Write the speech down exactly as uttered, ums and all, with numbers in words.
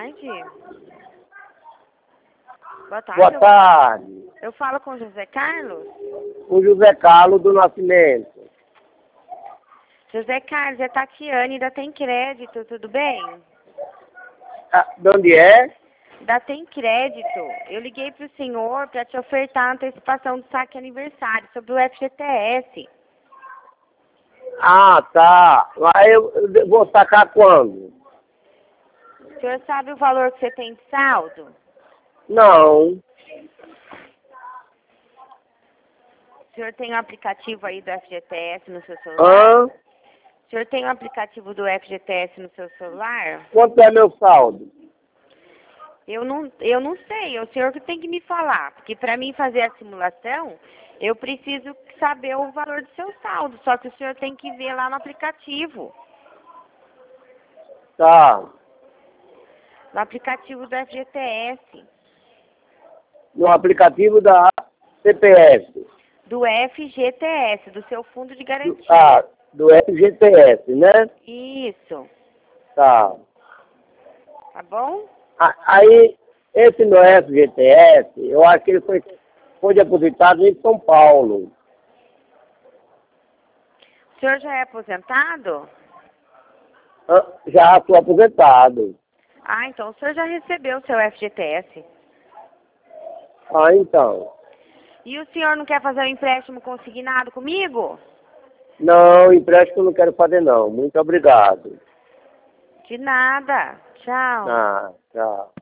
tarde. Boa tarde. Boa tarde. Eu, eu falo com o José Carlos? O José Carlos do Nascimento. José Carlos, é Tatiane, da Tem Crédito, tudo bem? Ah, de onde é? Da Tem Crédito. Eu liguei para o senhor para te ofertar a antecipação do saque aniversário sobre o F G T S. Ah, tá. Aí eu, eu vou sacar quando? O senhor sabe o valor que você tem de saldo? Não. O senhor tem o aplicativo aí do F G T S no seu celular? Hã? O senhor tem o aplicativo do F G T S no seu celular? Quanto é meu saldo? Eu não, eu não sei, é o senhor que tem que me falar, porque para mim fazer a simulação, eu preciso saber o valor do seu saldo, só que o senhor tem que ver lá no aplicativo, Tá. no aplicativo do F G T S, No aplicativo da C P S. do F G T S, do seu fundo de Do, garantia. ah, do F G T S, né? Isso, Tá. tá bom? Ah, aí, esse no F G T S, eu acho que ele foi, foi depositado em São Paulo. O senhor já é aposentado? Ah, já estou aposentado. Ah, então o senhor já recebeu o seu F G T S. Ah, então. E o senhor não quer fazer um empréstimo consignado comigo? Não, empréstimo eu não quero fazer não. Muito obrigado. De nada. Tchau. Ah, tchau.